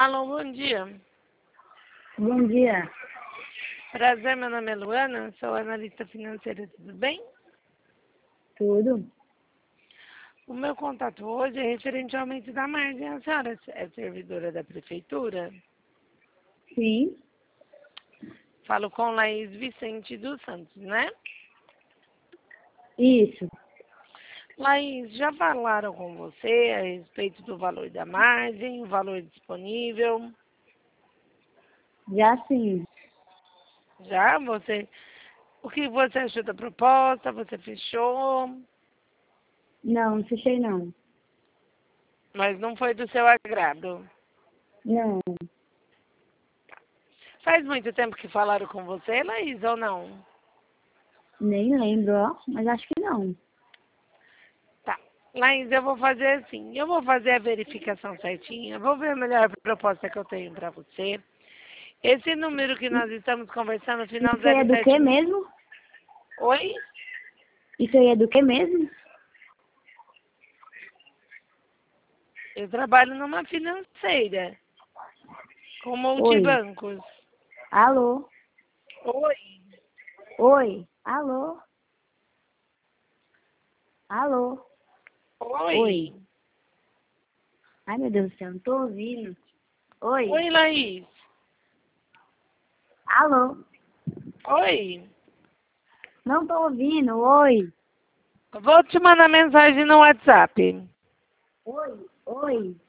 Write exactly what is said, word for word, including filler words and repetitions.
Alô, bom dia. Bom dia. Prazer, meu nome é Luana, sou analista financeira, tudo bem? Tudo? O meu contato hoje é referente ao aumento da margem. A senhora é servidora da prefeitura? Sim. Falo com Laís Vicente dos Santos, né? Isso. Laís, já falaram com você a respeito do valor da margem, o valor disponível? Já sim. Já? Você, o que você achou da proposta? Você fechou? Não, não fechei não. Mas não foi do seu agrado. Não. Faz muito tempo que falaram com você, Laís, ou não? Nem lembro, ó. Mas acho que não. Tá. Laís, eu vou fazer assim. Eu vou fazer a verificação certinha. Vou ver a melhor proposta que eu tenho para você. Esse número que nós estamos conversando, final Isso aí é zero do que sete... mesmo? Oi? Isso aí é do que mesmo? Eu trabalho numa financeira, com Oi. multibancos. Alô? Oi? Oi. Alô? Alô? Oi? Oi. Ai, meu Deus do céu, não tô ouvindo. Oi. Oi, Laís? Alô? Oi? Não tô ouvindo. Oi. Eu vou te mandar mensagem no WhatsApp. Oi. Oi.